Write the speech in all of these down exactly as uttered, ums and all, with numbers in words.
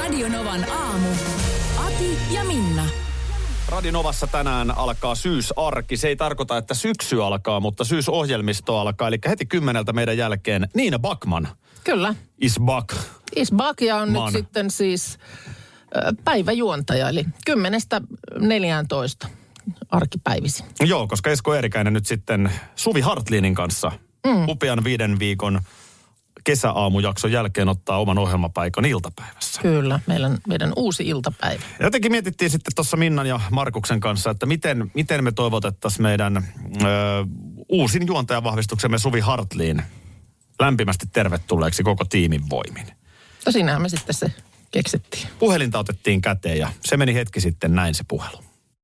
Radio-Novan aamu. Ati ja Minna. Radio Novassa tänään alkaa syysarki. Se ei tarkoita, että syksy alkaa, mutta syysohjelmisto alkaa. Eli heti kymmeneltä meidän jälkeen Nina Backman. Kyllä. Is back. Is back ja on Man. nyt sitten siis äh, päiväjuontaja, eli kymmenestä neljääntoista arkipäivisin. Joo, koska Esko Eerikäinen nyt sitten Suvi Hartlinin kanssa mm. upean viiden viikon kesäaamujakson jälkeen ottaa oman ohjelmapaikan iltapäivässä. Kyllä, meidän, meidän uusi iltapäivä. Jotenkin mietittiin sitten tuossa Minnan ja Markuksen kanssa, että miten, miten me toivotettaisiin meidän ö, uusin juontajavahvistuksemme Suvi Hartliin lämpimästi tervetulleeksi koko tiimin voimin. No siinähän me sitten se keksittiin. Puhelinta otettiin käteen ja se meni hetki sitten näin se puhelu.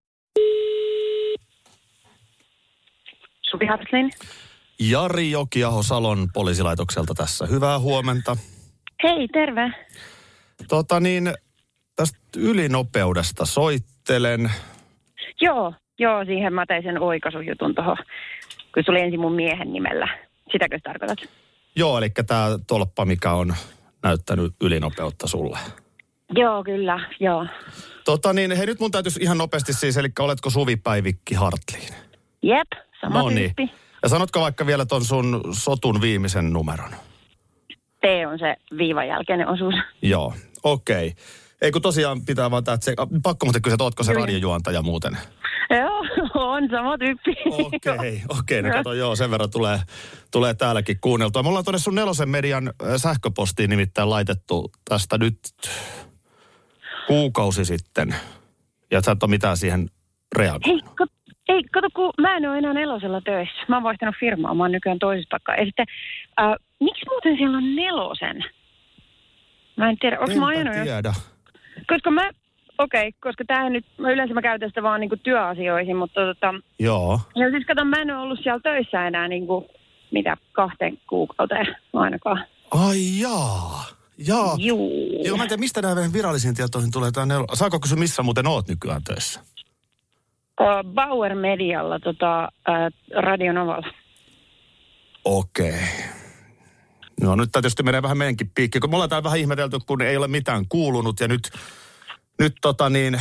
Suvi Hartlin. Jari Jokiaho Salon poliisilaitokselta tässä. Hyvää huomenta. Hei, terve. Tota niin, tästä ylinopeudesta soittelen. Joo, joo, siihen mä tein sen oikaisujutun tuohon, kun se oli ensin mun miehen nimellä. Sitäkö sä tarkoitat? Joo, eli tämä tolppa, mikä on näyttänyt ylinopeutta sulle. Joo, kyllä, joo. Tota niin, hei nyt mun täytyisi ihan nopeasti siis, eli oletko Suvi Päivikki Hartliin? Jep, sama No niin. tyyppi. Ja sanotko vaikka vielä ton sun sotun viimeisen numeron? T on se viivan jälkeinen osuus. Joo, okei. Okay. Ei kun tosiaan pitää vaan tää, se, pakko muuten kysyä, että ootko se Kyllä. radiojuontaja muuten? Joo, on sama tyyppi. Okei, okay, okei. Okay, no kato, joo, sen verran tulee, tulee täälläkin kuunneltua. Me ollaan tuonne sun Nelosen median äh, sähköpostiin nimittäin laitettu tästä nyt kuukausi sitten. Ja sä et ole mitään siihen reagoinut. Hei, kat- ei, kato, kun mä en ole enää Nelosella töissä. Mä oon vaihtanut firmaa, mä oon nykyään toisessa paikkaa. Ja sitten, äh, miksi muuten siellä on Nelosen? Mä en tiedä, onko mä ajanut jo? tiedä. Koska mä, okei, okay, koska tämähän nyt, mä yleensä mä käytän sitä vaan niinku työasioihin, mutta tota, Joo. ja siis kato, mä en ole ollut siellä töissä enää niinku, mitä, kahteen kuukauteen ainakaan. Ai jaa. Jaa. Juu. Joo, mä en tiedä, mistä nämä virallisiin tietoihin tulee tää Nelo. Saako kysyä, missä muuten oot nykyään töissä? Uh, Bauer Medialla, tota, uh, Radio Novalla. Okei. Okay. No nyt tietysti menee vähän meidänkin piikki, kun me ollaan täällä vähän ihmetelty, kun ei ole mitään kuulunut ja nyt, nyt tota niin,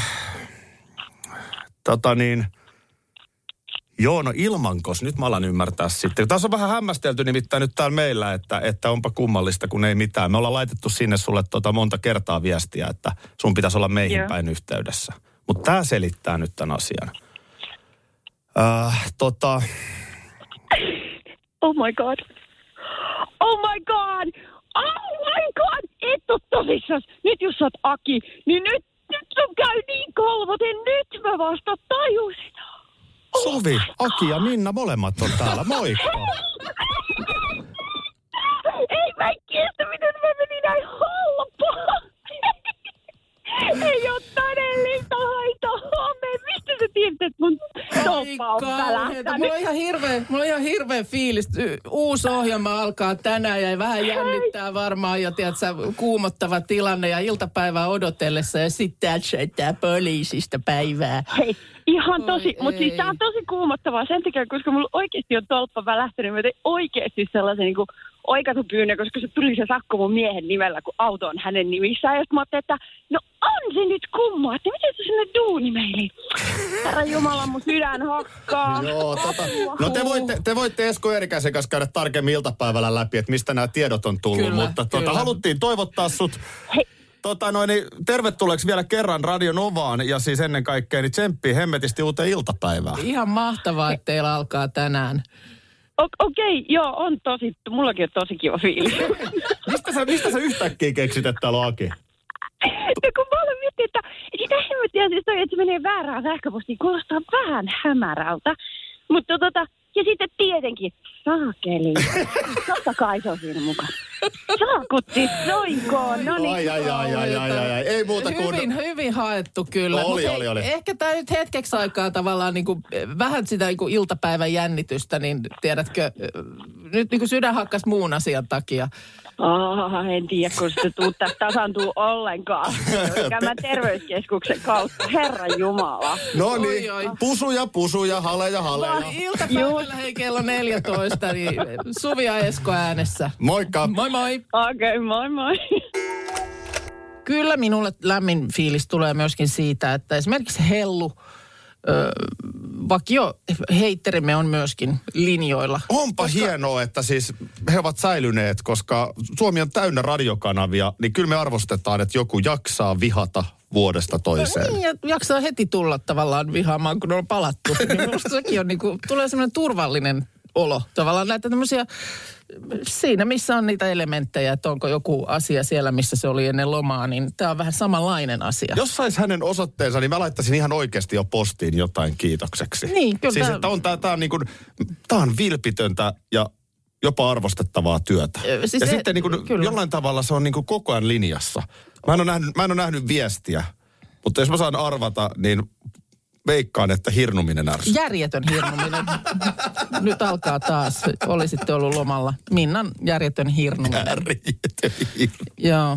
tota niin, joo no ilmankos, nyt mä alan ymmärtää sitten. Tässä on vähän hämmästelty nimittäin nyt täällä meillä, että, että onpa kummallista, kun ei mitään. Me ollaan laitettu sinne sulle tota monta kertaa viestiä, että sun pitäisi olla meihin Joo. päin yhteydessä. Mutta tää selittää nyt tämän asian. Äh, tota... Oh my god. Oh my god. Oh my god. Et oo tosissas. Nyt jos sä oot Aki, niin nyt, nyt sun käy niin kalvoten. Nyt mä vasta tajusin. Oh. Suvi, Aki ja Minna molemmat on täällä. Moikka. Ei mä en kestä, miten mä menin näin halpaa. Ei oo todellista haitoa. Mistä sä tiedät, että mun toppa on välähtänyt? Mulla on ihan hirveä, mulla on ihan hirveä fiilis. Y- Uusi ohjelma alkaa tänään ja vähän jännittää varmaan ja tiedät sä, kuumottava tilanne ja iltapäivää odotellessa ja sitten soittaa poliisista päivää. Hei, ihan tosi, Oi, mutta siis ei. tää on tosi kuumottavaa sen takia, koska mulla oikeasti on tolppa välähtänyt. Mä tein oikeasti sellaisen niinku oikaisupyynnön, koska se tuli se sakko mun miehen nimellä, kun auto on hänen nimissään. Ja sitten mä ajattelin, että no on se nyt kummaa, että miten se sinne duunimeiliin? Herra Jumala, mun sydän hakkaa. Joo, tota, no te voitte, te voitte Esko Eerikäisen kanssa käydä tarkemmin iltapäivällä läpi, että mistä nämä tiedot on tullut. Kyllä, mutta tota, kyllä. haluttiin toivottaa sut Hei. tota, noin, niin, tervetulleeksi vielä kerran Radio Novaan ja siis ennen kaikkea niin tsemppiä hemmetisti uuteen iltapäivään. Ihan mahtavaa, että teillä alkaa tänään. O- Okei, okay, joo, on tosi, mullakin on tosi kiva fiilis. Mistä sä, mistä sä yhtäkkiä keksit, että täällä on Aki? No kun mä olen miettinyt, että sitä hemmettiä siis toi, että se menee väärään sähköpostiin, kuulostaa vähän hämärältä. Mutta tota, ja sitten tietenkin, saakeli. Totta kai se on siinä mukaan. Saakutti soikoon, no niin. Ai, ai, ai, ai, ai, ai, ai. Ei muuta kuin... Hyvin, hyvin haettu kyllä. No, oli, Mut oli, hei, oli. Ehkä tämä nyt hetkeksi aikaa tavallaan niin kuin, vähän sitä niin kuin iltapäivän jännitystä, niin tiedätkö, nyt niin kuin sydän hakkas muun asian takia. Oh, en tiedä, kun se tuu tästä tasantuu ollenkaan. Käymään terveyskeskuksen kautta. Herra Jumala. No niin, Oi, oi. pusuja, pusuja, haleja, haleja. Iltapäivällä hei kello neljätoista, niin Suvi ja Esko äänessä. Moikka. Moi moi. Okei, okay, moi moi. Kyllä minulle lämmin fiilis tulee myöskin siitä, että esimerkiksi Hellu, ö, vakio heitterimme on myöskin linjoilla. Onpa koska... hienoa, että siis he ovat säilyneet, koska Suomi on täynnä radiokanavia, niin kyllä me arvostetaan, että joku jaksaa vihata vuodesta toiseen. No niin, ja jaksaa heti tulla tavallaan vihaamaan, kun on palattu. Niin minusta sekin on niin kuin, tulee semmoinen turvallinen olo. Tavallaan näitä tämmöisiä, siinä missä on niitä elementtejä, että onko joku asia siellä, missä se oli ennen lomaa, niin tämä on vähän samanlainen asia. Jos sais hänen osoitteensa, niin mä laittaisin ihan oikeasti jo postiin jotain kiitokseksi. Niin, kyllä. Siis, että on tää, tää on niin kuin, tää on vilpitöntä ja jopa arvostettavaa työtä. Siis ja se, sitten niin kuin, jollain tavalla se on niin kuin koko ajan linjassa. Mä en ole nähnyt, mä en ole nähnyt viestiä, mutta jos mä saan arvata, niin veikkaan, että hirnuminen ärsyttää. Järjetön hirnuminen. Nyt alkaa taas. Olisitte ollut lomalla. Minnan järjetön hirnuminen. Järjetön hirnuminen. Joo.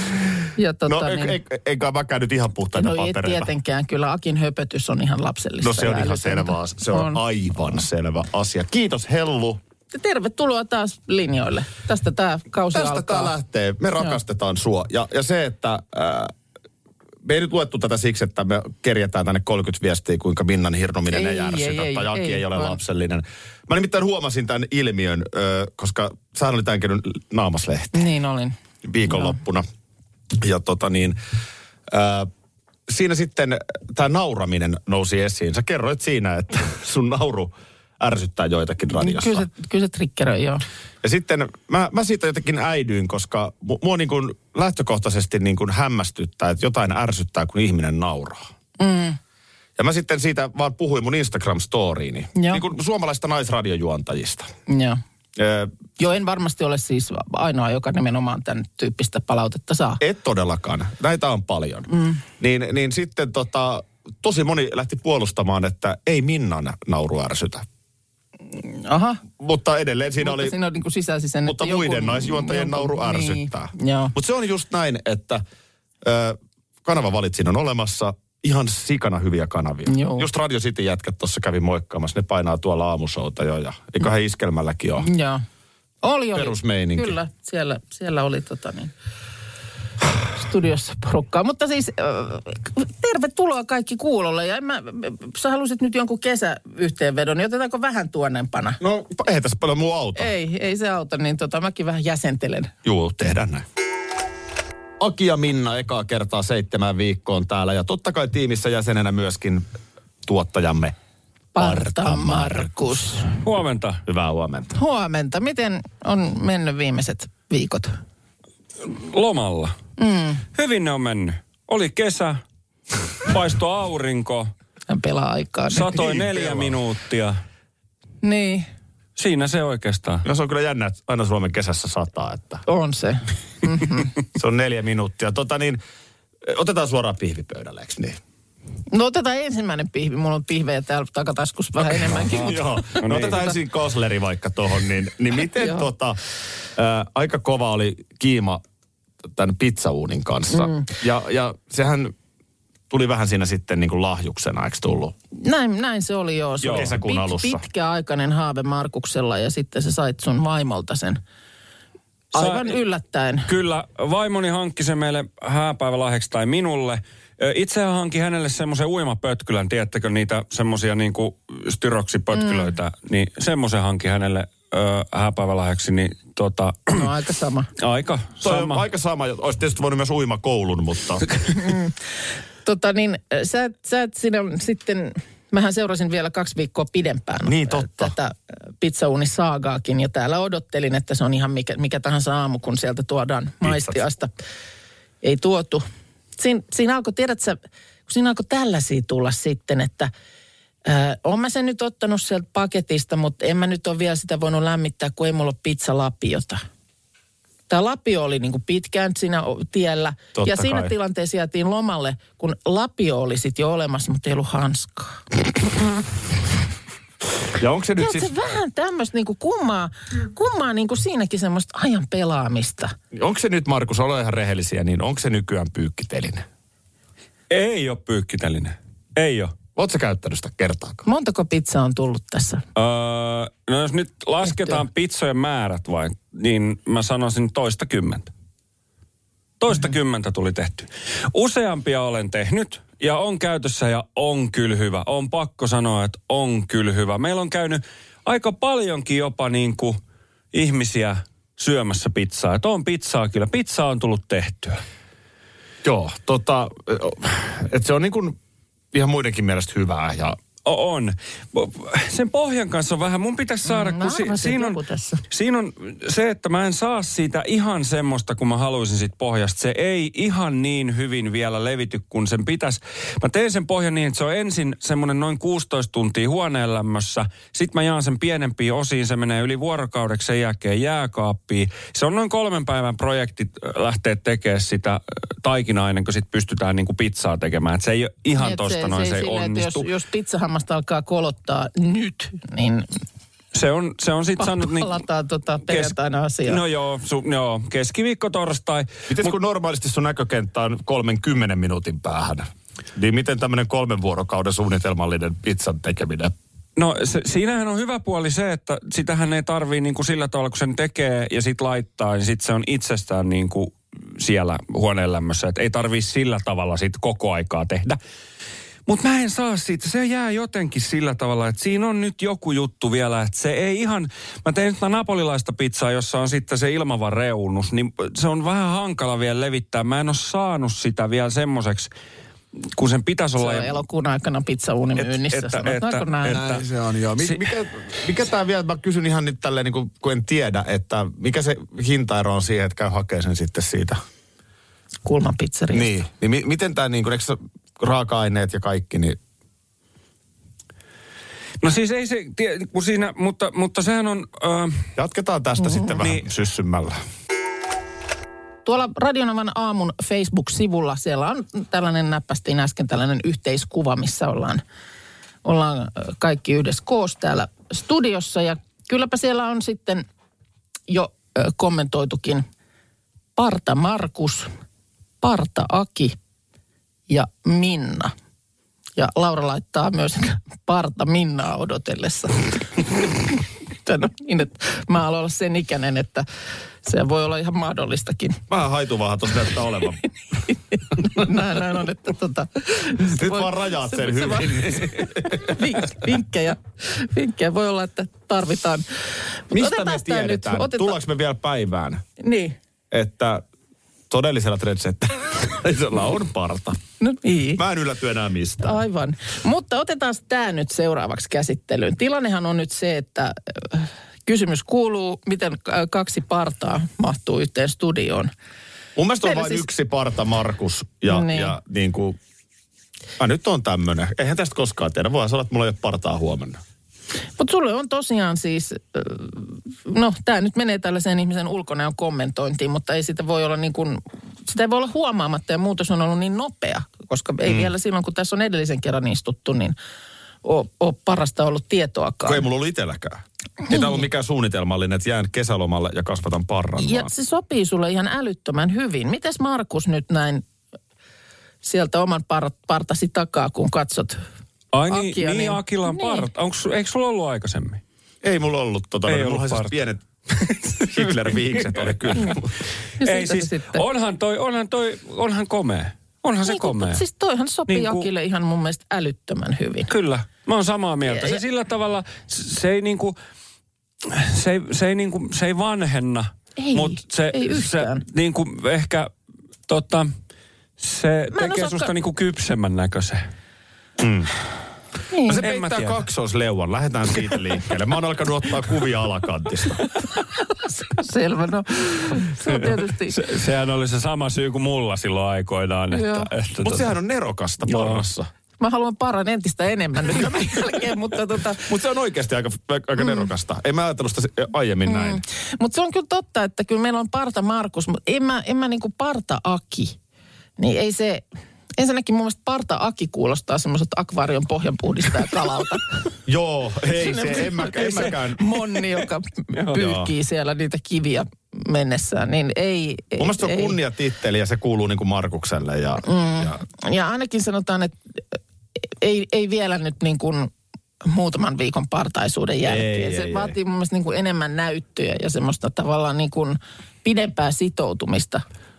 Ja tota, no niin, ei, eikä mäkään nyt ihan puhtaita no papereita. No ei tietenkään. Kyllä Akin höpötys on ihan lapsellista. No se on ihan selvä asia. Se on, on aivan selvä asia. Kiitos Hellu. Tervetuloa taas linjoille. Tästä tämä kausi Tästä alkaa. Tästä tämä lähtee. Me rakastetaan Joo. sua. Ja, ja se, että äh, me ei nyt luettu tätä siksi, että me kerjätään tänne kolmekymmentä viestiä, kuinka Minnan hirnuminen ei, ei ärsytä tai Aki ei, ei ole vaan lapsellinen. Mä nimittäin huomasin tämän ilmiön, äh, koska sähän oli tämän kerran Naamaslehti. Niin olin. Viikonloppuna. No. Ja tota niin, äh, siinä sitten tämä nauraminen nousi esiin. Sä kerroit siinä, että sun nauru ärsyttää joitakin radiossa. Kyllä se, kyllä se triggeröi, joo. Ja sitten mä, mä siitä jotenkin äidyin, koska mua niin kuin lähtökohtaisesti niin kuin hämmästyttää, että jotain ärsyttää, kun ihminen nauraa. Mm. Ja mä sitten siitä vaan puhuin mun Instagram-storiini. Niin kuin suomalaista naisradiojuontajista. Joo. Öö, Joo, en varmasti ole siis ainoa, joka nimenomaan tämän tyyppistä palautetta saa. Et todellakaan. Näitä on paljon. Mm. Niin, niin sitten tota, tosi moni lähti puolustamaan, että ei Minnan nauru ärsytä. Aha. Mutta edelleen siinä mutta oli... siinä on niin kuin sisäsi sen, mutta muiden joku, naisjuontajien joku, nauru ärsyttää. Niin, mutta se on just näin, että ö, kanavavalitsin on olemassa ihan sikana hyviä kanavia. Joo. Just Radio City jätkät tuossa kävi moikkaamassa. Ne painaa tuolla aamushouta jo ja eiköhän iskelmälläkin ole. Joo. Oli, oli. Perusmeininki. Kyllä, siellä, siellä oli tota niin... studiossa porukkaa. Mutta siis äh, tervetuloa kaikki kuulolle. Ja en mä, sä halusit nyt jonkun kesäyhteenvedon, niin otetaanko vähän tuonnempana? No, ei tässä paljon muu auta. Ei, ei se auta, niin tota, mäkin vähän jäsentelen. Juu, tehdään näin. Aki ja Minna ekaa kertaa seitsemän viikkoon täällä. Ja totta kai tiimissä jäsenenä myöskin tuottajamme Parta Markus. Huomenta. Hyvää huomenta. Huomenta. Miten on mennyt viimeiset viikot? Lomalla. Mm. Hyvin ne on mennyt. Oli kesä, paistoi aurinko. Hän pelaa aikaa. Satoi niin neljä pelaa. minuuttia. Niin. Siinä se oikeastaan. No se on kyllä jännä, että aina Suomen kesässä sataa, että... On se. Mm-hmm. Se on neljä minuuttia. Tota niin, otetaan suoraan pihvipöydälle, eikö niin? No otetaan ensimmäinen pihvi. Mulla on pihvejä täällä takataskussa vähän enemmänkin. Mutta... Joo, no, no niin. otetaan ensin Kosleri vaikka tuohon. Niin, niin miten tota, ää, aika kova oli kiima tämän pizzauunin kanssa. Mm. Ja, ja sehän tuli vähän siinä sitten niin kuin lahjuksena, eikö tullut? Näin, näin se oli joo. Se joo. oli Kesäkuun pit, alussa. Pitkäaikainen haave Markuksella ja sitten sä sait sun vaimolta sen aivan Sa- yllättäen. Kyllä, vaimoni hankki sen meille hääpäivälahjaksi tai minulle. Itsehän hankin hänelle semmoisen uimapötkylän, tiedättekö niitä semmoisia niinku styroksipötkylöitä, mm. niin semmoisen hankin hänelle ö, hääpäivälahjaksi, niin tota... No aika sama. Aika sama. Aika sama, olisi tietysti voinut myös uimakoulun, mutta... mm. Tota niin, sä, sä et siinä sitten... Mähän seurasin vielä kaksi viikkoa pidempään niin, totta. tätä pizzauunisaagaakin ja täällä odottelin, että se on ihan mikä, mikä tahansa aamu, kun sieltä tuodaan maistiasta. Ei tuotu. Siin, siinä alkoi, tiedät sä, kun siinä alkoi tällaisia tulla sitten, että äh, oon mä sen nyt ottanut sieltä paketista, mutta en mä nyt ole vielä sitä voinut lämmittää, kun ei mulla ole pizzalapiota. Tämä lapio oli niin kuin pitkään siinä tiellä. Totta ja siinä kai. tilanteessa jäätiin lomalle, kun lapio oli sitten jo olemassa, mutta ei ollut hanskaa. Ja onko se nyt Tiedätkö, siis... vähän tämmöistä niin kuin kummaa, kummaa niin kuin siinäkin semmoista ajan pelaamista. Onko se nyt, Markus, ole ihan rehellisiä, niin onko se nykyään pyykkiteline? Ei ole pyykkiteline. Ei ole. Oletko sä käyttänyt sitä kertaakaan? Montako pizzaa on tullut tässä? Öö, no jos nyt lasketaan Tehtyä. pizzojen määrät vain, niin mä sanoisin toista kymmentä. Toista kymmentä tuli tehty. Useampia olen tehnyt ja on käytössä ja on kyllä hyvä. On pakko sanoa, että on kyllä hyvä. Meillä on käynyt aika paljonkin jopa niin kuin ihmisiä syömässä pizzaa. Että on pizzaa kyllä. Pizzaa on tullut tehtyä. Joo, tota, että se on niin kuin ihan muidenkin mielestä hyvää ja... On. Sen pohjan kanssa on vähän, mun pitäisi saada, Mm, kun si, siinä, on, siinä on se, että mä en saa siitä ihan semmoista, kun mä haluaisin siitä pohjasta. Se ei ihan niin hyvin vielä levity, kun sen pitäisi. Mä teen sen pohjan niin, että se on ensin semmoinen noin kuusitoista tuntia huoneen lämmössä. Sitten mä jaan sen pienempiin osiin, se menee yli vuorokaudeksi sen jälkeen jääkaappiin. Se on noin kolmen päivän projekti lähteä tekemään sitä taikinaa ennen kuin sit pystytään niinku pizzaa tekemään. Et se ei ole ihan tosta se, noin, se, se ei silleen, onnistu. Jos, jos pizzahammas alkaa kolottaa nyt, niin se on, se on sitten saanut... Niin, palataan tota perjantaina asiaa. No joo, su, joo, keskiviikko, torstai. Miten Mut, kun normaalisti sun näkökenttä on kolmenkymmenen minuutin päähän, niin miten tämmöinen kolmen vuorokauden suunnitelmallinen pizzan tekeminen? No se, siinähän on hyvä puoli se, että sitähän ei tarvii niin kuin sillä tavalla, kun sen tekee ja sit laittaa, niin sit se on itsestään niin kuin siellä huoneen lämmössä. Että ei tarvii sillä tavalla sit koko aikaa tehdä. Mutta mä en saa siitä, se jää jotenkin sillä tavalla, että siinä on nyt joku juttu vielä, että se ei ihan, mä tein nyt napolilaista pizzaa, jossa on sitten se ilmavan reunus, niin se on vähän hankala vielä levittää. Mä en ole saanut sitä vielä semmoiseksi, kun sen pitäisi olla... Se on elokuun aikana pizzauunimyynnissä, et, sanotaanko että, näin? Että, näin se on, joo. Mikä, mikä, mikä tämä vielä, mä kysyn ihan nyt tälleen, niin kuin, kun en tiedä, että mikä se hintaero on siihen, että käy hakemaan sen sitten siitä? Kulman pizzeriasta. Niin, niin mi, miten tämä, niin kuin, eikö se raaka-aineet ja kaikki, niin... No siis ei se, kun siinä, mutta, mutta sehän on... Äh, Jatketaan tästä mm-hmm. sitten vähän niin, syssymällä. Tuolla Radionavan aamun Facebook-sivulla siellä on tällainen, näppästiin äsken tällainen yhteiskuva, missä ollaan, ollaan kaikki yhdessä koossa täällä studiossa. Ja kylläpä siellä on sitten jo kommentoitukin Parta Markus, Parta Aki ja Minna. Ja Laura laittaa myös Parta Minnaa odotellessa. No niin, että mä haluan olla sen ikäinen, että se voi olla ihan mahdollistakin. Vähän haituvaahan tuossa näyttää olevan. No, näin, näin on, että tota... Nyt voi, vaan rajaat sen se, hyvin. Se vink, vinkkejä, vinkkejä voi olla, että tarvitaan. Mistä otetaan me tiedetään? Otetaan... Tullaanko me vielä päivään? Niin. Että todellisella trendsetterisellä on parta. No niin. Mä en ylläty enää mistään. Aivan. Mutta otetaan tämä nyt seuraavaksi käsittelyyn. Tilannehan on nyt se, että äh, kysymys kuuluu, miten äh, kaksi partaa mahtuu yhteen studioon. Mun mielestä on Meillä vain siis... yksi parta Markus ja niin, ja niin kuin, ah, nyt on tämmönen. Eihän tästä koskaan tiedä. Voihan sanoa, että mulla ei ole partaa huomenna. Mutta sulle on tosiaan siis, no tämä nyt menee tällaiseen ihmisen ulkonäön kommentointiin, mutta ei sitä voi olla niin kuin, sitä ei voi olla huomaamatta ja muutos on ollut niin nopea, koska ei mm. vielä silloin, kun tässä on edellisen kerran istuttu, niin ole, ole parasta ollut tietoakaan. Kun ei mulla ollut itselläkään. Niin. Ei tämä ollut mikään suunnitelmallinen, että jään kesälomalle ja kasvatan parran. Ja vaan. se sopii sulle ihan älyttömän hyvin. Mites Markus nyt näin sieltä oman par, partasi takaa, kun katsot Ai niin, Akia, niin, niin Akilla on niin. parta. Onko, eikö sulla ollut aikaisemmin? Ei mulla ollut tota. Ei mulla ollut siis pienet Hitler-viikset oli kyllä. Ei siis, onhan toi, onhan toi, onhan komea. Onhan se niin, komea. Siis toihan sopii niin kuin, Akille ihan mun mielestä älyttömän hyvin. Kyllä, mä oon samaa mieltä. Ja, se ja, sillä tavalla, se ei niinku, se ei, se ei niinku, se ei vanhenna. Ei, mut se, ei yhtään. Se niinku ehkä, tota, se mä tekee osaa... susta niinku kypsemmän näköisen. Mm. Niin. No se peittää kaksoisleuan. Lähdetään siitä liikkeelle. Mä oon alkanut ottaa kuvia alakantista. Selvä, no se on tietysti... Se, sehän oli se sama syy kuin mulla silloin aikoinaan. Että, että Mutta tota... sehän on nerokasta parrassa. Mä haluan paran entistä enemmän nyt tämän jälkeen, mutta tota... Mutta se on oikeasti aika, aika mm. nerokasta. En mä ajatellut sitä aiemmin mm. näin. Mutta se on kyllä totta, että kyllä meillä on parta Markus, mutta en mä, en mä niinku parta Aki. Niin ei se... Ensinnäkin mun mielestä parta Aki kuulostaa semmoiselta akvaarion pohjanpuhdistaja kalalta. Joo, ei se, en, mä, en mäkään. Monni, joka pyyhkii siellä niitä kiviä mennessään, niin ei... Mun mielestä se on kunniatitteli ja se kuuluu niin kuin Markukselle. Ja, mm. ja... ja ainakin sanotaan, että ei, ei vielä nyt niin kuin muutaman viikon partaisuuden jälkeen. Ei, se ei, vaatii ei. mun mielestä niin kuin enemmän näyttöjä ja semmoista tavallaan niin kuin pidempää sitoutumista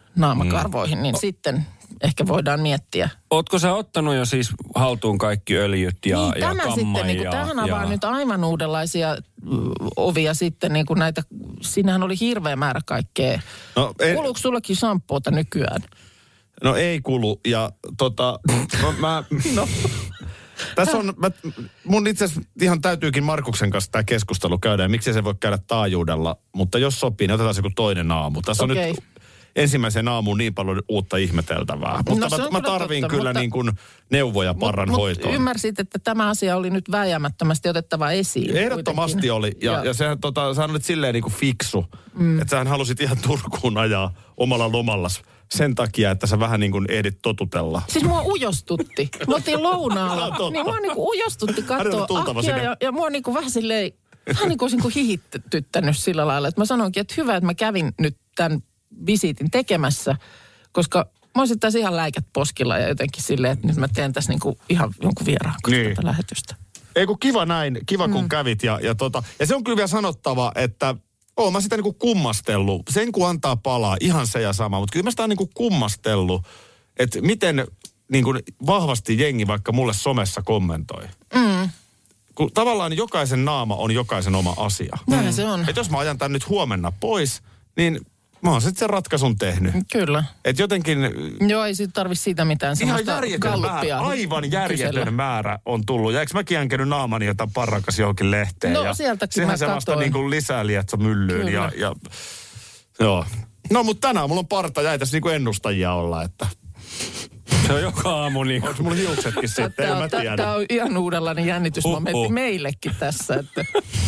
naamakarvoihin, niin mm. sitten ehkä voidaan miettiä. Ootko sä ottanut jo siis haltuun kaikki öljyt ja, niin, ja tämä kamman sitten, niin ja, tämähän avaa ja... nyt aivan uudenlaisia mm, ovia sitten, niin kuin näitä, siinähän oli hirveä määrä kaikkea. No, en... Kuluuko sullekin shampoota nykyään? No ei kulu, ja tota, no, mä... No. Tässä on, mä, mun itse asiassa ihan täytyykin Markuksen kanssa tämä keskustelu käydä, ja miksei se voi käydä taajuudella, mutta jos sopii, niin otetaan se kuin toinen aamu. Tässä on okay. nyt ensimmäisen aamuun niin paljon uutta ihmeteltävää, mutta no, mä, mä tarviin totta, kyllä mutta, niin kuin neuvoja parran mut, hoitoon. Mutta ymmärsit, että tämä asia oli nyt vääjäämättömästi otettava esiin. Ehdottomasti kuitenkin. Oli, ja, ja. ja sehän tota, sä olit silleen niin kuin fiksu, mm. että sähän halusit ihan Turkuun ajaa omalla lomallas. Sen takia, että sä vähän niin kuin ehdit totutella. Siis mua ujostutti. Mä oltiin lounaalla. Niin mua niin kuin ujostutti katsoa ahkia ja, ja mua niin kuin vähän silleen, vähän niin kuin olisin kuin hihittyttänyt sillä lailla. Että mä sanoinkin, että hyvä, että mä kävin nyt tämän visiitin tekemässä, koska mä olisin tässä ihan läikät poskilla ja jotenkin silleen, että nyt mä teen tässä niin kuin ihan jonkun vieraan kanssa niin. tätä lähetystä. Ei kun kiva näin, kiva kun mm. kävit ja, ja, tota, ja se on kyllä vielä sanottava, että oon mä sitä niinku kummastellut. Sen kun antaa palaa, ihan se ja sama. Mutta kyllä mä sitä on niinku kummastellut, että miten niinku vahvasti jengi vaikka mulle somessa kommentoi. Mm. Kun tavallaan jokaisen naama on jokaisen oma asia. Näin mm. se on. Että jos mä ajan tän nyt huomenna pois, niin mä oon sitten sen ratkaisun tehnyt. Kyllä. Että jotenkin... Joo, ei siitä tarvitse siitä mitään semmoista järjetön määrä, aivan järjetön kysellä. määrä on tullut. Ja eikö mäkin jänkenyt naamani jotain parrakas johonkin lehteen? No ja sieltäkin sehän mä se vasta niin kuin lisää lietsä myllyyn. Ja, ja, joo. No mutta tänään mulla on parta jäi tässä niin kuin ennustajia olla, että... Se on joka aamu niin. Onko mulla hiuksetkin sitten? Tämä on, tämä on ihan uudenlainen jännitysmomentti uh-huh. meillekin tässä, että...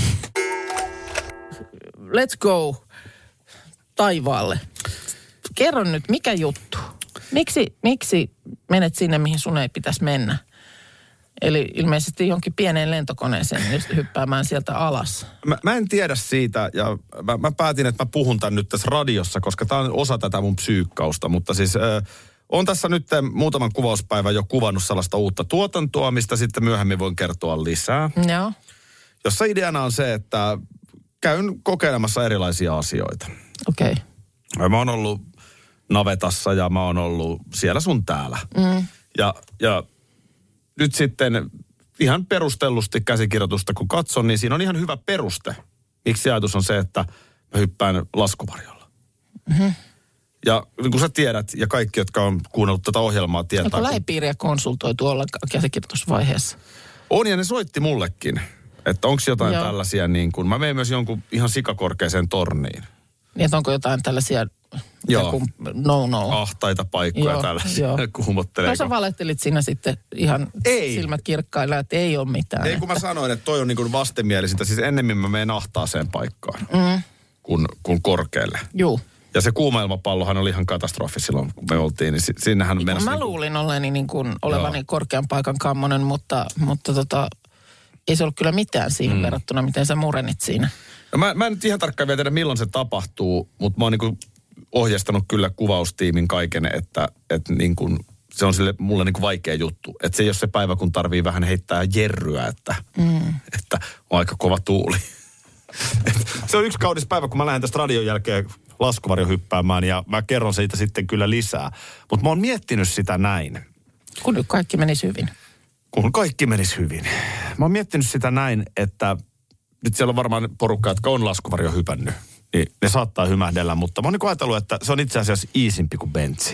Let's go taivaalle. Kerro nyt, mikä juttu? Miksi, miksi menet sinne, mihin sun ei pitäisi mennä? Eli ilmeisesti jonkin pieneen lentokoneeseen just hyppäämään sieltä alas. Mä, mä en tiedä siitä ja mä, mä päätin, että mä puhun tän nyt tässä radiossa, koska tää on osa tätä mun psyykkausta. Mutta siis äh, on tässä nyt muutaman kuvauspäivän jo kuvannut sellaista uutta tuotantoa, mistä sitten myöhemmin voin kertoa lisää. Joo. Jossa ideana on se, että käyn kokeilemassa erilaisia asioita. Okei. Okay. Mä oon ollut navetassa ja mä oon ollut siellä sun täällä. Mm. Ja, ja nyt sitten ihan perustellusti käsikirjoitusta kun katson, niin siinä on ihan hyvä peruste. Miksi ajatus on se, että mä hyppään laskuvarjolla. Mm-hmm. Ja niin kuin sä tiedät, ja kaikki, jotka on kuunnellut tätä ohjelmaa, tietää. Onko lähipiiriä konsultoitu ollenkaan käsikirjoitusvaiheessa? On, ja ne soitti mullekin. Että onko jotain Joo. tällaisia niin kuin, mä menen myös jonkun ihan sikakorkeaseen torniin. Niin, että onko jotain tällaisia no-no. ahtaita paikkoja Joo, tällaisia jo. kuumotteleeko. No sä valettelit siinä sitten ihan ei. silmät kirkkailla, että ei ole mitään. Ei, kun että... mä sanoin, että toi on niin kuin vastenmielisintä. Siis ennemmin mä menen ahtaaseen paikkaan mm. kuin, kuin korkealle. Juu. Ja se kuuma ilmapallohan oli ihan katastrofi silloin, kun me oltiin. Niin sinnehän niin, mennessä... Mä niin luulin olleeni niin kuin olevani Joo. korkean paikan kammonen, mutta, mutta tota, ei se ollut kyllä mitään siihen mm. verrattuna, miten sä murenit siinä. No mä, mä en nyt ihan tarkkaan vielä tiedä, milloin se tapahtuu, mutta mä oon niin kuin ohjeistanut kyllä kuvaustiimin kaiken, että, että niin kuin, se on sille mulle niin kuin vaikea juttu. Että se ei ole se päivä, kun tarvii vähän heittää jerryä, että, mm. että on aika kova tuuli. Se on yksi kaunis päivä, kun mä lähden tästä radion jälkeen laskuvarjo hyppäämään ja mä kerron siitä sitten kyllä lisää. Mutta mä oon miettinyt sitä näin. Kun nyt kaikki menisi hyvin. Kun kaikki menisi hyvin. Mä oon miettinyt sitä näin, että nyt siellä on varmaan porukka, jotka on laskuvarjo hypännyt. Niin ne saattaa hymähdellä, mutta mä oon niin ajatellut, että se on itse asiassa iisimpi kuin bentsi.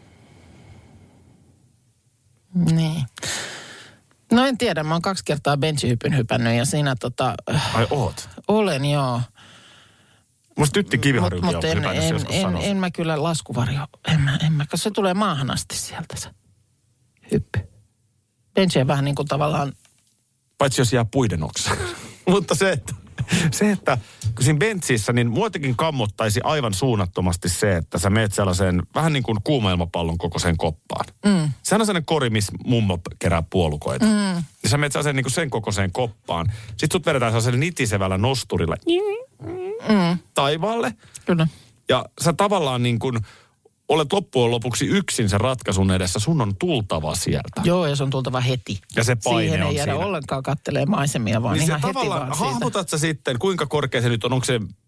Niin. No en tiedä, mä oon kaksi kertaa benchihypyn hypännyt ja siinä tota... Ai oot? Olen, joo. Musta Tytti Kiviharjukin Mut, on en, hypännyt en, joskus en, sanoa. en mä kyllä laskuvarjo, en mä, en mä, koska se tulee maahan asti sieltä se hyppy. Benchi on vähän niin kuin tavallaan... Paitsi jos jää puiden oksaan. Mutta se, että, se, että kun siinä benchissä, niin muotikin kammottaisi aivan suunnattomasti se, että sä meet sellaiseen vähän niin kuin kuumailmapallon kokoiseen koppaan. Mm. Sehän on sellainen kori, missä mummo kerää puolukoita. Mm. Ja sä meet sellaiseen niin kuin sen kokoiseen koppaan. Sitten sut vedetään sellaiselle nitisevällä nosturilla mm. taivaalle. Kyllä. Ja sä tavallaan niin kuin olet loppujen lopuksi yksin sen ratkaisun edessä. Sun on tultava sieltä. Joo, ja se on tultava heti. Ja se paine siihen on ei jäädä siinä. ollenkaan kattelee maisemia, vaan niin ihan heti tavallaan vaan siitä. hahmotat sä sitten, kuinka korkea se nyt on? Onko se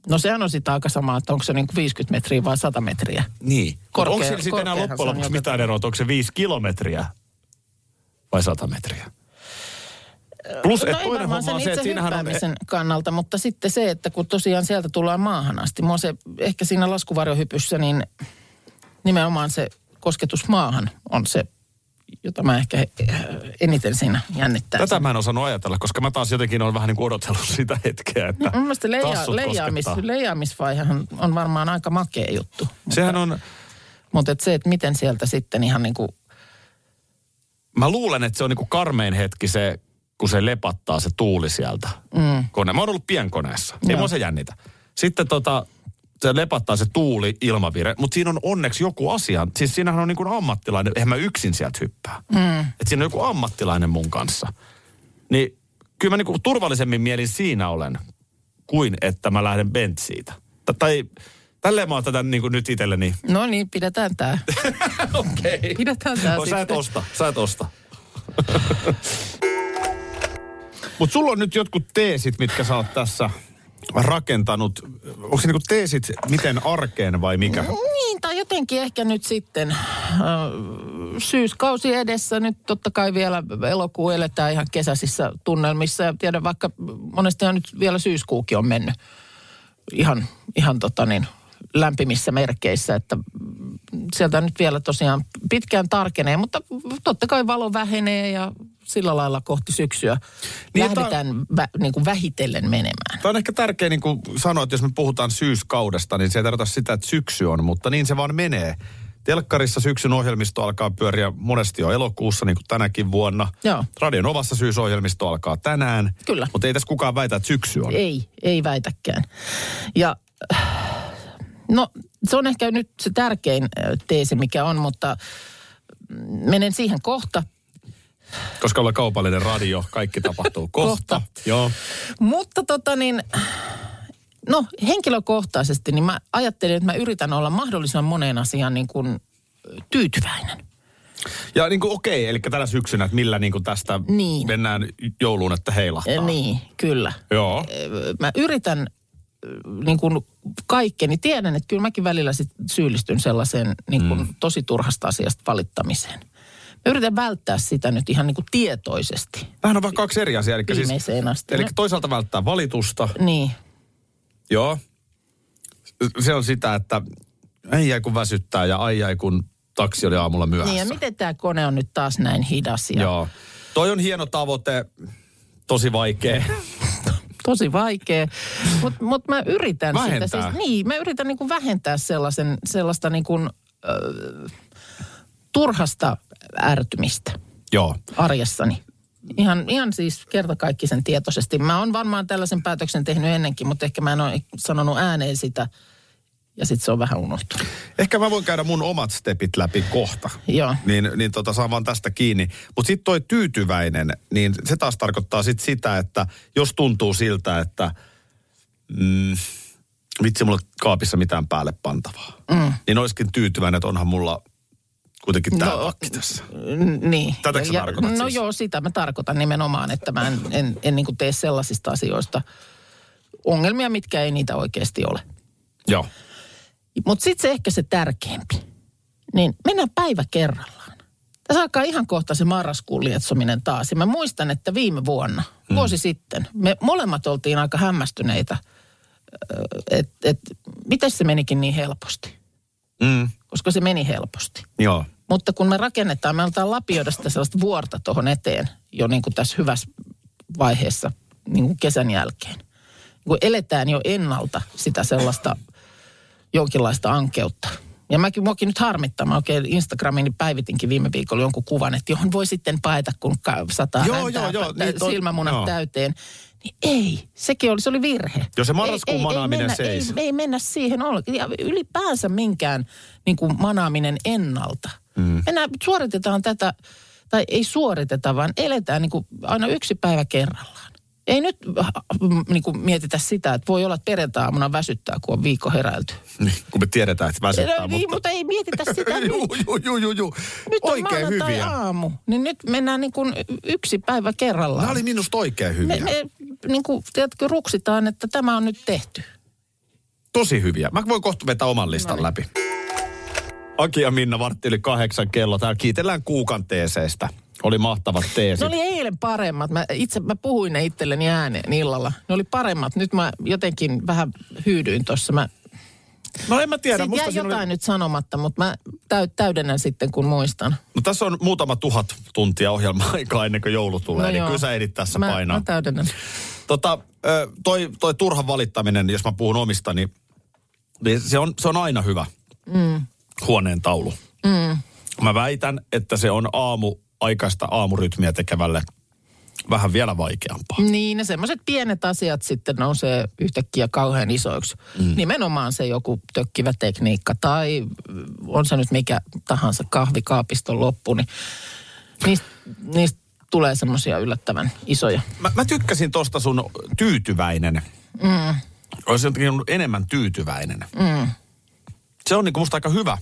No sehän on sitä aika sama, että onko se niin kuin viisikymmentä metriä vai sata metriä. Niin. Korkea, onko siinä sitten enää loppujen lopuksi mitään eroa, onko se viisi kilometriä vai sata metriä? Plus, no että toinen homma on se, että siinähän on... kannalta, mutta sitten se, että kun tosiaan sieltä tullaan maahan asti. Mua se ehkä siinä laskuvarjohypyssä, niin nimenomaan se kosketus maahan on se, jota mä ehkä eniten siinä jännittää. Tätä mä en osannut ajatella, koska mä taas jotenkin olen vähän niin kuin odotellut sitä hetkeä, että no, mun mielestä leija, leijaamis, leijaamisvaihehan on varmaan aika makea juttu. Sehän mutta, on... Mutta et se, että miten sieltä sitten ihan niin kuin... Mä luulen, että se on niin kuin karmein hetki se, kun se lepattaa se tuuli sieltä. Mm. Kone. Mä oon ollut pienkoneessa. Ei mua se jännitä. Sitten tota... se lepattaa se tuuli, ilmavire, mutta siinä on onneksi joku asia. Siis siinähän on niin kuin ammattilainen, eihän mä yksin sieltä hyppää. Mm. Että siinä on joku ammattilainen mun kanssa. Niin kyllä mä niin kuin turvallisemmin mielin siinä olen, kuin että mä lähden bentsiitä. T- tai tälleen mä oon tätä niin kuin nyt itselleni. No niin, pidetään tää. Okei. Okay. Pidetään tää no, sitten. Sä et osta, sä et osta. Mutta sulla on nyt jotkut teesit, mitkä sä oot tässä... rakentanut. Onko se niinku teesit miten arkeen vai mikä? Niin, tai jotenkin ehkä nyt sitten äh, syyskausi edessä. Nyt totta kai vielä elokuu eletään ihan kesäisissä tunnelmissa. Ja tiedän, vaikka monestihan nyt vielä syyskuukin on mennyt ihan, ihan tota niin, lämpimissä merkeissä. Että sieltä nyt vielä tosiaan pitkään tarkenee, mutta totta kai valo vähenee ja sillä lailla kohti syksyä niin, lähdetään on, vä, niin kuin vähitellen menemään. Tämä on ehkä tärkeä niin kuin sanoa, että jos me puhutaan syyskaudesta, niin se ei tarkoita sitä, että syksy on, mutta niin se vaan menee. Telkkarissa syksyn ohjelmisto alkaa pyöriä monesti jo elokuussa, niin kuin tänäkin vuonna. Joo. Radion Ovassa syysohjelmisto alkaa tänään. Kyllä. Mutta ei tässä kukaan väitä, että syksy on. Ei, ei väitäkään. Ja no se on ehkä nyt se tärkein teesi, mikä on, mutta menen siihen kohta. Koska ollaan kaupallinen radio, kaikki tapahtuu kohta. kohta. Joo. Mutta tota niin, no henkilökohtaisesti, niin mä ajattelin, että mä yritän olla mahdollisimman moneen asiaan niin kuin tyytyväinen. Ja niin kuin okei, eli tänä syksynä, että millä niin kuin tästä niin. mennään jouluun, että heilahtaa. Niin, kyllä. Joo. Mä yritän niin kuin kaikkeni. Tiedän, että kyllä mäkin välillä sit syyllistyn sellaiseen niin kuin mm. tosi turhasta asiasta valittamiseen. Mä yritän välttää sitä nyt ihan niin kuin tietoisesti. Vähän on vähän kaksi eri asiaa. Eli, siis, asti. Eli toisaalta välttää valitusta. Niin. Joo. Se on sitä, että ei jäi kun väsyttää ja ai jäi kun taksi oli aamulla myöhässä. Niin ja miten tämä kone on nyt taas näin hidas? Ja... Joo. Toi on hieno tavoite. Tosi vaikea. Tosi vaikea. Mutta mut mä yritän vähentää. sitä. Siis, niin, mä yritän niin kuin vähentää sellaisen, sellaista niin kuin, äh, turhasta ärtymistä. Joo. Arjessani. Ihan, ihan siis kertakaikkisen tietoisesti. Mä oon varmaan tällaisen päätöksen tehnyt ennenkin, mutta ehkä mä en ole sanonut ääneen sitä. Ja sitten se on vähän unohtunut. Ehkä mä voin käydä mun omat stepit läpi kohta. Joo. Niin, niin tota, saan vaan tästä kiinni. Mutta sitten toi tyytyväinen, niin se taas tarkoittaa sit sitä, että jos tuntuu siltä, että mm, vitsi mulla kaapissa mitään päälle pantavaa. Mm. Niin olisikin tyytyväinen, että onhan mulla kuitenkin tää no, pakki tässä. N- niin. Tätäkö sä tarkoitat No siis? joo, sitä mä tarkoitan nimenomaan, että mä en, en, en niin kuin tee sellaisista asioista ongelmia, mitkä ei niitä oikeasti ole. Joo. Mutta sitten se ehkä se tärkeämpi. Niin mennään päivä kerrallaan. Tässä alkaa ihan kohta se marraskuun lietsominen taas. Ja mä muistan, että viime vuonna, mm. vuosi sitten, me molemmat oltiin aika hämmästyneitä, että et, miten se menikin niin helposti. Mm. Koska se meni helposti. Joo. Mutta kun me rakennetaan, me aletaan lapioida sitä sellaista vuorta tuohon eteen jo niin kuin tässä hyvässä vaiheessa niin kuin kesän jälkeen. Kun eletään jo ennalta sitä sellaista jonkinlaista ankeutta. Ja mäkin muakin nyt harmittaa. Mä oikein Instagramiin päivitinkin viime viikolla jonkun kuvan, että johon voi sitten paeta, kun sataa joo, häntää, joo, joo, niin silmämunat joo. täyteen. Niin ei, sekin oli, se oli virhe. Jo se marraskuun ei, manaaminen ei, seis. Ei, ei mennä siihen ollenkaan. Ja ylipäänsä minkään niin kuin manaaminen ennalta. Mm. Mennään, suoritetaan tätä, tai ei suoriteta, vaan eletään niin kuin aina yksi päivä kerrallaan. Ei nyt niin kuin mietitä sitä, että voi olla, että perjantai-aamuna väsyttää, kun on viikko heräilty. Niin, kun me tiedetään, että väsyttää. No, niin, mutta ei mietitä sitä nyt. Juu, juu, juu, juu, juu. Nyt oikein on hyviä. aamu, niin nyt mennään niin kuin yksi päivä kerrallaan. Nämä oli minusta oikein hyviä. Me, me niin kuin, tiedätkö, ruksitaan, että tämä on nyt tehty. Tosi hyviä. Mä voin kohta vetää oman listan no läpi. Aki ja Minna, vartti yli kahdeksan kello. Täällä kiitellään Kuukan teeseistä. Oli mahtavat teesit. Ne oli eilen paremmat. Mä itse mä puhuin ne itselleni ääneen illalla. Ne oli paremmat. Nyt mä jotenkin vähän hyydyin tuossa. Mä... No en mä tiedä. Siitä Musta jäi jotain oli... nyt sanomatta, mutta mä täy- täydennän sitten, kun muistan. No tässä on muutama tuhat tuntia ohjelma-aikaa ennen kuin joulu tulee, no niin joo. kyllä sä ehdit tässä mä, painaa. Mä täydennän. Tota, toi, toi turha valittaminen, jos mä puhun omista, niin, niin se, on, se on aina hyvä. Mm. Huoneen taulu. Mm. Mä väitän, että se on aamu, aikaista aamurytmiä tekevälle vähän vielä vaikeampaa. Niin, ne semmoiset pienet asiat sitten nousee yhtäkkiä kauhean isoiksi. Mm. Nimenomaan se joku tökkivä tekniikka tai on se nyt mikä tahansa kahvikaapiston loppu, niin niistä, niistä tulee semmoisia yllättävän isoja. Mä, mä tykkäsin tosta sun tyytyväinen. Mm. Olisi jotenkin enemmän tyytyväinen. Mm. Se on niinku musta aika hyvä.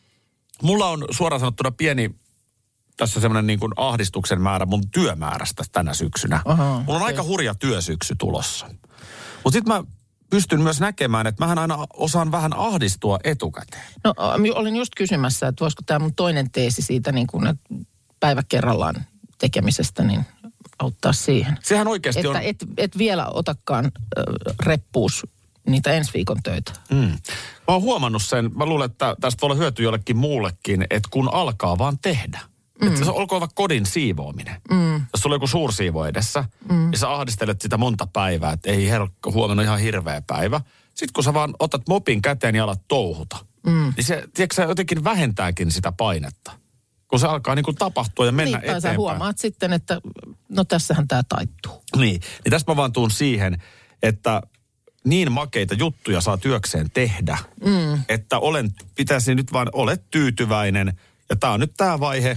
Mulla on suoraan sanottuna pieni tässä semmoinen niin kuin ahdistuksen määrä mun työmäärästä tänä syksynä. Aha, Mulla on okay. aika hurja työsyksy tulossa. Mutta sitten mä pystyn myös näkemään, että mähän aina osaan vähän ahdistua etukäteen. No olin just kysymässä, että voisiko tämä mun toinen teesi siitä niin kuin päivä kerrallaan tekemisestä niin auttaa siihen. Sehän oikeasti että on... et, et vielä otakaan äh, reppuus niitä ensi viikon töitä. Mm. Mä oon huomannut sen, mä luulen, että tästä voi olla hyöty jollekin muullekin, että kun alkaa vaan tehdä. Mm. Että se olkoon vaikka kodin siivoaminen. Mm. Jos sulla on joku suursiivo edessä, mm. ja sä ahdistelet sitä monta päivää, että ei herkko, huomenna ihan hirveä päivä. Sitten kun sä vaan otat mopin käteen ja alat touhuta, mm. niin se, tiedätkö sä, jotenkin vähentääkin sitä painetta. Kun se alkaa niin kuin tapahtua ja mennä niin, eteenpäin. Sä huomaat sitten, että no tässähän tää taittuu. Niin, niin tästä mä vaan tuun siihen, että niin makeita juttuja saa työkseen tehdä, mm. että olen, pitäisi nyt vaan, olet tyytyväinen. Ja tää on nyt tää vaihe,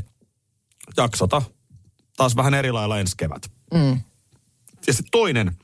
jaksota taas vähän eri lailla ensi kevät. Mm. Ja se toinen,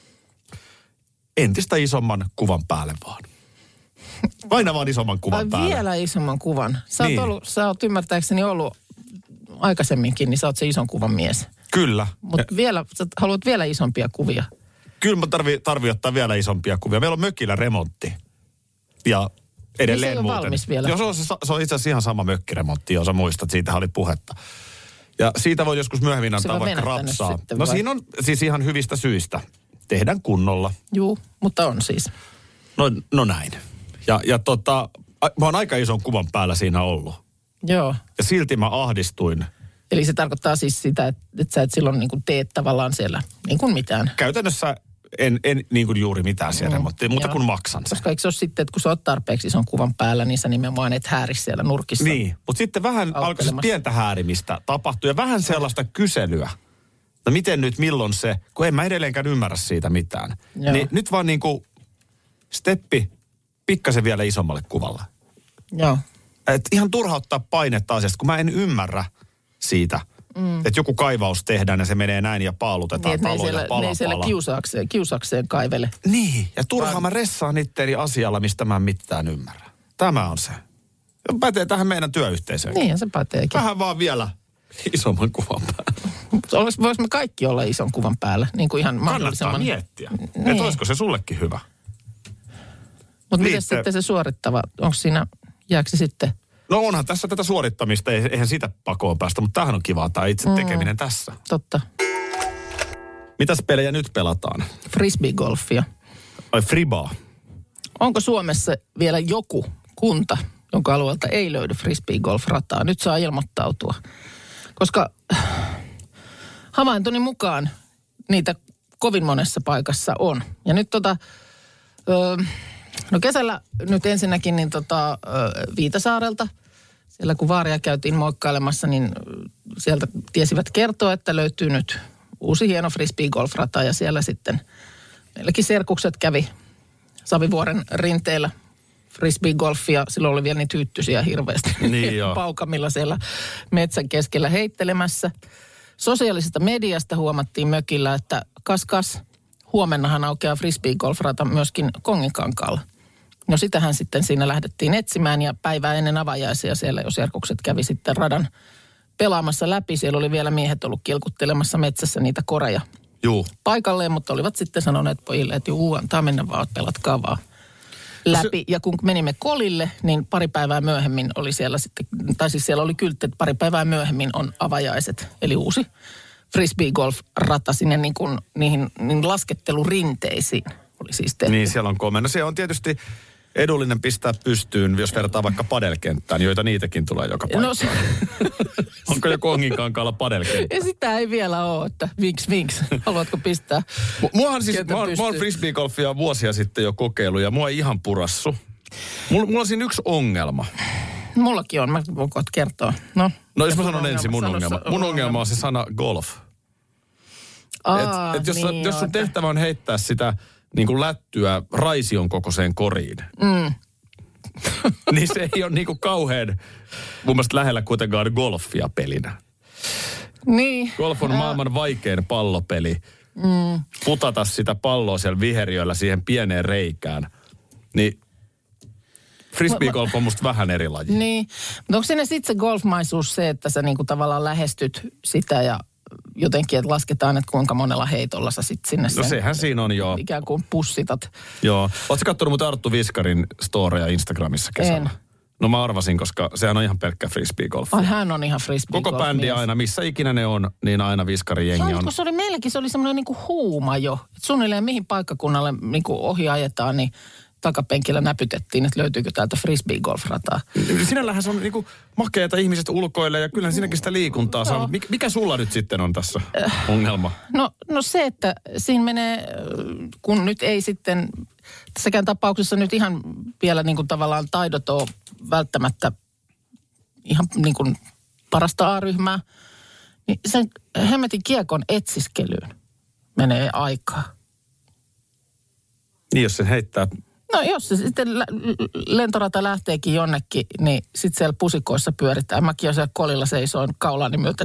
entistä isomman kuvan päälle vaan. Aina vaan isomman kuvan Ai, päälle. Vielä isomman kuvan. Sä, niin. oot ollut, sä oot ymmärtääkseni ollut aikaisemminkin, niin sä oot se ison kuvan mies. Kyllä. Mutta vielä, sä haluat vielä isompia kuvia. Kyllä mä tarvii, tarvii ottaa vielä isompia kuvia. Meillä on mökillä remontti. Ja edelleen niin se ei ole muuten. valmis vielä. Joo, se on, se, se on itse asiassa ihan sama mökkiremontti, jos sä muistat. Siitä oli puhetta. Ja siitä voi joskus myöhemmin antaa vaikka rapsaa. Sitten, no vai? siinä on siis ihan hyvistä syistä. Tehdään kunnolla. Juu, mutta on siis. No, no näin. Ja, ja tota, mä oon aika ison kuvan päällä siinä ollut. Joo. Ja silti mä ahdistuin. Eli se tarkoittaa siis sitä, että, että sä et silloin niin kuin teet tavallaan siellä niin kuin mitään. Käytännössä en, en niin kuin juuri mitään siellä mm, remonttia, mutta kun maksan sen. Koska eikö se ole sitten, että kun sä oot tarpeeksi ison kuvan päällä, niin sä nimenomaan et hääri siellä nurkissa. Niin, mutta sitten vähän alkoi pientä häärimistä tapahtua ja vähän sellaista kyselyä. No miten nyt, milloin se, kun en mä edelleenkään ymmärrä siitä mitään. Joo. Niin nyt vaan niin kuin steppi pikkasen vielä isommalle kuvalle. Joo. Et ihan turha ottaa painetta asiasta, kun mä en ymmärrä siitä, mm. että joku kaivaus tehdään ja se menee näin ja paalutetaan niin, taloja siellä, pala ne ei siellä pala. kiusaakseen, kiusaakseen kaivele. Niin, ja turhaan mä ressaan itteeni asialla, mistä mä en mitään ymmärrä. Tämä on se. Ja pätee tähän meidän työyhteisöön. Niin, se päteekin. Vähän vaan vielä isomman kuvan päällä. Voisimme kaikki olla ison kuvan päällä, niin kuin ihan mahdollisimman. Kannattaa miettiä. Niin. Että olisiko se sullekin hyvä? Mutta miten Liitte... sitten se suorittava, onko siinä, jääkö se sitten? No onhan tässä tätä suorittamista, eihän sitä pakoon päästä, mutta tämähän on kivaa, tämä itse tekeminen mm. tässä. Totta. Mitäs pelejä nyt pelataan? Frisbee-golfia. Ai fribaa. Onko Suomessa vielä joku kunta, jonka alueelta ei löydy frisbee-golf-rataa? Nyt saa ilmoittautua. Koska havaintoni mukaan niitä kovin monessa paikassa on. Ja nyt tota, ö, no kesällä nyt ensinnäkin niin tota, ö, Viitasaarelta, siellä kun vaaria käytiin moikkailemassa, niin sieltä tiesivät kertoa, että löytyy nyt uusi hieno frisbee-golf-rata ja siellä sitten meilläkin serkukset kävi Savivuoren rinteellä frisbee-golfia. Silloin oli vielä niitä hyttysiä hirveästi niin paukamilla siellä metsän keskellä heittelemässä. Sosiaalisesta mediasta huomattiin mökillä, että kas kas, huomennahan aukeaa frisbee-golf-rata myöskin Konginkankaalla. No sitähän sitten siinä lähdettiin etsimään ja päivää ennen avajaisia siellä jo serkukset kävi sitten radan pelaamassa läpi. Siellä oli vielä miehet ollut kilkuttelemassa metsässä niitä koreja Juu. paikalleen, mutta olivat sitten sanoneet pojille, että juu, antaa mennä vaan, pelatkaa vaan. läpi. Ja kun menimme kolille, niin pari päivää myöhemmin oli siellä sitten, tai siis siellä oli kyltti, että pari päivää myöhemmin on avajaiset, eli uusi frisbee-golf-rata sinne niin kuin, niihin niin laskettelurinteisiin oli siis tehty. Niin, siellä on komea. No se on tietysti edullinen pistää pystyyn, jos vertaa vaikka padelkenttään, joita niitäkin tulee joka paikkaan. No se... Onko joku Onginkankaalla padelkenttä? Ja sitä ei vielä ole, että vinks vinks. Haluatko pistää? Muahan siis, mä, mä oon frisbeegolfia vuosia sitten jo kokeillut ja mua ei ihan purassu. Mulla, mulla on siinä yksi ongelma. Mullakin on, mä voin kertoa. No, no jos mä sanon ensin mun ongelma. Mun ongelma, ongelma on se sana golf. Aa, et, et jos, niin jos sun tehtävä on heittää sitä niin kuin lättyä raision kokoiseen koriin, mm. niin se ei ole niin kuin kauhean mun mielestä lähellä kuitenkaan golfia pelinä. Niin. Golf on maailman vaikein pallopeli. Mm. Putata sitä palloa siellä viheriöllä siihen pieneen reikään. Niin frisbeegolf on musta vähän eri laji. Niin. Mutta onko siinä sitten se golfmaisuus se, että sä niinku tavallaan lähestyt sitä ja jotenkin, että lasketaan, että kuinka monella heitolla sä sitten sinne sen... No sehän siinä on, joo. Ikään kuin pussitat. Joo. Ootko katsonut mut Arttu Viskarin storeja Instagramissa kesällä? En. No mä arvasin, koska sehän on ihan pelkkä frisbeegolf. Ai hän on ihan frisbeegolf. Koko bändi mies. Aina, missä ikinä ne on, niin aina Viskarin jengi on. Kun se oli meilläkin, se oli semmoinen niinku huuma jo. Et suunnilleen mihin paikkakunnalle niinku ohi ajetaan, niin takapenkillä näpytettiin, että löytyykö täältä frisbeegolf-rataa. Sinällähän se on niinku makeata ihmiset ulkoilee ja kyllähän siinäkin sitä liikuntaa saa. Mik, mikä sulla nyt sitten on tässä ongelma? No, no se, että siinä menee, kun nyt ei sitten, tässäkään tapauksessa nyt ihan vielä niin kuin tavallaan taidot ole välttämättä ihan niin kuin parasta A-ryhmää, niin sen hemmetin kiekon etsiskelyyn menee aikaa. Niin, jos sen heittää... No jos se sitten lä- lentorata lähteekin jonnekin, niin sitten siellä pusikoissa pyöritään. Mäkin jo siellä kolilla seisoin kaulani myöten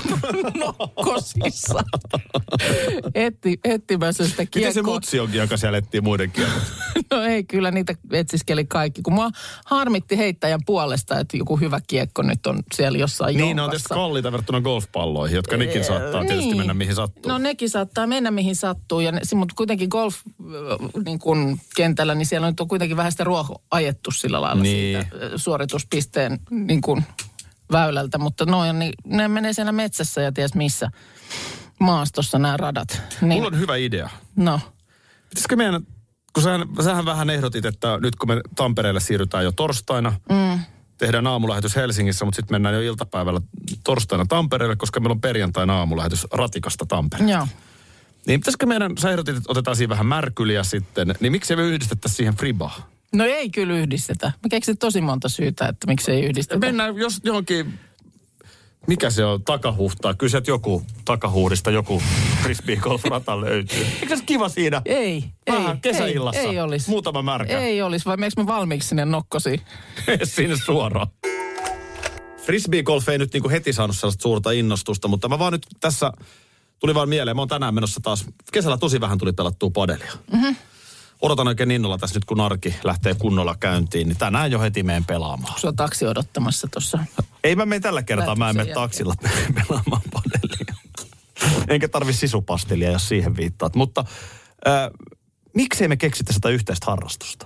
nokkosissa. Etti, etsimässä sitä kiekkoa. Miten se mutsi onkin, joka siellä etsii muiden kiekot? No ei, kyllä niitä etsiskeli kaikki. Kun mua harmitti heittäjän puolesta, että joku hyvä kiekko nyt on siellä jossain niin, jonkassa. Niin, ne on tietysti kalliita verrattuna golfpalloihin, jotka nekin saattaa niin. tietysti mennä mihin sattuu. No nekin saattaa mennä mihin sattuu, ja ne, mutta kuitenkin golf niin kun kentällä, niin siellä on kuitenkin vähän sitä ruoho ajettu sillä lailla niin. Siitä suorituspisteen niin kuin väylältä, mutta noin, niin ne menee siellä metsässä ja ties missä maastossa nämä radat. Niin, mulla on hyvä idea. No. Pitäisikö meidän, kun sähän, sähän vähän ehdotit, että nyt kun me Tampereelle siirrytään jo torstaina, mm. tehdään aamulähetys Helsingissä, mutta sitten mennään jo iltapäivällä torstaina Tampereelle, koska meillä on perjantaina aamulähetys Ratikasta Tampereelle. Joo. Niin pitäisikö meidän, sä ehdotit, että otetaan siinä vähän märkyliä sitten, niin miksi me yhdistettäisiin siihen fribaan? No ei kyllä yhdistetä. Mä keksin tosi monta syytä, että miksi ei yhdistetä. Mennään jos johonkin, mikä se on, takahuhtaa. Kyllä sieltä joku takahuudista, joku frisbeegolf-rata löytyy. Eikö se kiva siinä? Ei, vähän ei. kesäillassa. Ei, ei olisi. Muutama märkä. Ei olisi, vai meneekö me valmiiksi sinne nokkosiin? Sinne suoraan. Frisbeegolf ei nyt niinku heti saanut sellaista suurta innostusta, mutta mä vaan nyt tässä... Tuli vaan mieleen, mä oon tänään menossa taas, kesällä tosi vähän tuli pelattua padelia. Mm-hmm. Odotan oikein innolla tässä nyt, kun arki lähtee kunnolla käyntiin, niin tänään jo heti meen pelaamaan. Se on taksi odottamassa tuossa. Ei mä mene tällä kertaa, mä en mene taksilla pelaamaan padelia. Enkä tarvi sisupastelia, jos siihen viittaat. Mutta äh, miksei me keksitä sitä yhteistä harrastusta?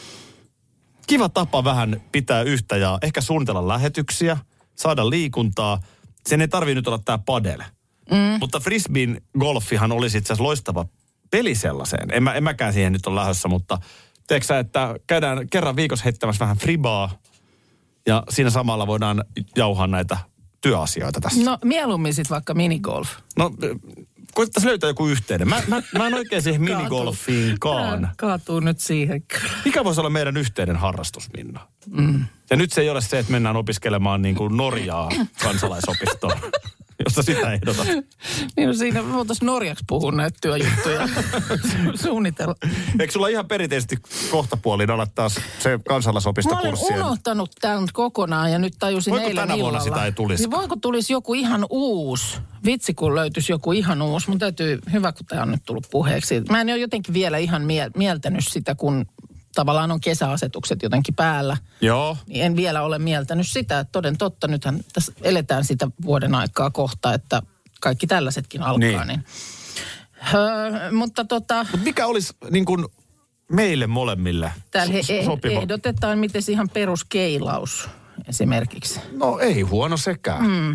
Kiva tapa vähän pitää yhtä ja ehkä suunnitella lähetyksiä, saada liikuntaa. Sen ei tarvitse nyt olla tää padel. Mm. Mutta frisbeen golfihan olisi itse asiassa loistava peli sellaiseen. En, mä, en mäkään siihen nyt ole lähdössä, mutta tiedätkö sä, että käydään kerran viikossa heittämässä vähän fribaa ja siinä samalla voidaan jauhaa näitä työasioita tässä. No mieluummin sitten vaikka minigolf. No koettaisiin löytää joku yhteinen. Mä, mä, mä en oikein siihen minigolfiinkaan. Kaatuu nyt siihen. Mikä voisi olla meidän yhteinen harrastus, Minna? Mm. Ja nyt se ei ole se, että mennään opiskelemaan niin kuin Norjaa kansalaisopistoon. Josta sitä ehdotat. Niin no siinä me voitaisiin norjaksi puhua näitä työjuttuja. Suunnitella. Eikö sulla ihan perinteisesti kohtapuoliin olla taas se kansalaisopistokurssi? Mä olen unohtanut tämän kokonaan ja nyt tajusin voiko eilen tänä vuonna illalla. sitä ei tulisi? Niin voiko tulisi joku ihan uusi? Vitsi kun löytyisi joku ihan uusi. Mun täytyy, hyvä kun tämä on nyt tullut puheeksi. Mä en ole jotenkin vielä ihan mie- mieltänyt sitä, kun tavallaan on kesäasetukset jotenkin päällä. Joo. Niin en vielä ole mieltänyt sitä, että toden totta, nythän tässä eletään sitä vuoden aikaa kohta, että kaikki tällaisetkin alkaa. Niin. Niin. Öö, mutta tota... Mut mikä olisi niin kuin meille molemmille Täällä he, so- sopiva. ehdotetaan, miten ihan peruskeilaus esimerkiksi. No ei huono sekään. Mm.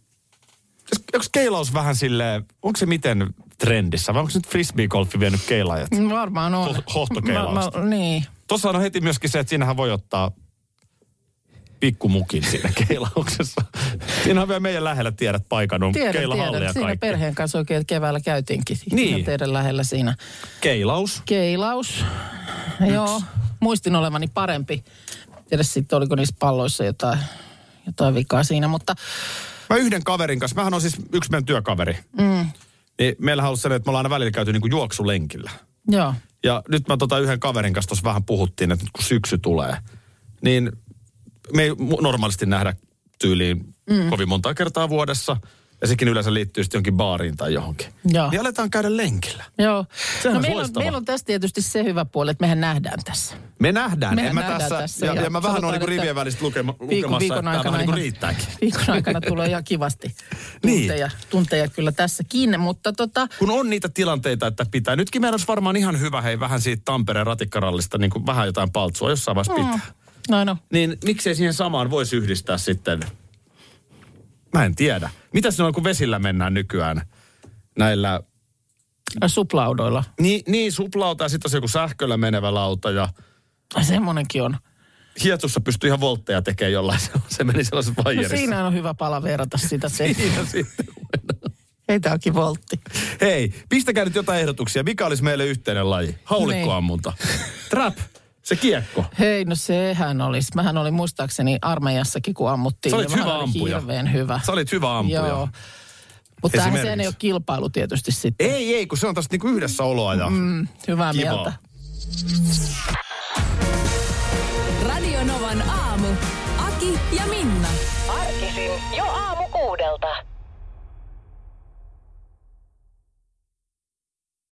Onko keilaus vähän silleen, onko se miten trendissä? Vai onko nyt frisbee-golfi vienyt keilaajat? Varmaan on. Ho- hohtokeilausta. Ma, ma, niin. Tuossa on heti myöskin se, että siinähän voi ottaa pikkumukin siinä keilauksessa. Siinä on vielä meidän lähellä, tiedät paikan, on Tiedän, keilahalli tiedän. ja Siinä kaikki. perheen kanssa oikein keväällä käytiinkin. Niin. Ihan teidän lähellä siinä. Keilaus. Keilaus. Yksi. Joo. Muistin olevani parempi. Tiedä sitten, oliko niissä palloissa jotain, jotain vikaa siinä, mutta... Mä yhden kaverin kanssa, mähän on siis yksi meidän työkaveri. Mm. Niin meillähän on ollut sellainen, että me ollaan aina välillä käyty niin kuin juoksulenkillä. Joo. Ja nyt mä tota yhden kaverin kanssa tuossa vähän puhuttiin, että nyt kun syksy tulee, niin me ei normaalisti nähdä tyyliin mm. kovin monta kertaa vuodessa. Ja sekin yleensä liittyy sitten jonkin baariin tai johonkin. Joo. Niin aletaan käydä lenkillä. Joo. Sehän No on meillä, on, loistavaa. meillä on tässä tietysti se hyvä puoli, että mehän nähdään tässä. Me nähdään. Mehän en mä nähdään tässä, tässä ja, ja ja mä vähän sanotaan, olen niin että rivien välistä lukema, Viikon, lukemassa, viikon että aikana tämä vähän niin kuin ihan- riittääkin. Viikon aikana tulee ihan kivasti Niin. tunteja, tunteja kyllä tässäkin, mutta tota... Kun on niitä tilanteita, että pitää. Nytkin meidän olisi varmaan ihan hyvä, hei, vähän siitä Tampereen ratikkarallista, niin kuin vähän jotain paltsua jossain vaiheessa pitää. Mm. No no. Niin miksei siihen samaan voisi yhdistää sitten? Mä en tiedä. Mitä se on, kun vesillä mennään nykyään näillä... Suplaudoilla. Niin, niin suplauta ja sitten on se joku sähköllä menevä lauta ja Ai semmonenkin on. hietussa pystyy ihan voltteja tekemään jollain. Se meni sellaisessa No vaijerissa. siinä on hyvä pala verrata sitä. Se. Siinä sitten. Ei tää onkin voltti. Hei, pistäkää nyt jotain ehdotuksia. Mikä olisi meille yhteinen laji? Haulikkoammunta. Trap, se kiekko. Hei, no sehän olisi. Mähän olin muistaakseni armeijassakin, kun ammuttiin. Sä olit ja mähän hyvä olin ampuja. Hirveän hyvä. Sä olit hyvä ampuja. Joo. Mutta tämähän Esimerkiksi. sehän ei ole kilpailu tietysti sitten. Ei, ei, kun se on tästä niinku yhdessä oloa ja Mm, hyvää kivaa. mieltä. Radio Novan aamu. Aki ja Minna. Arkisin jo aamu kuudelta.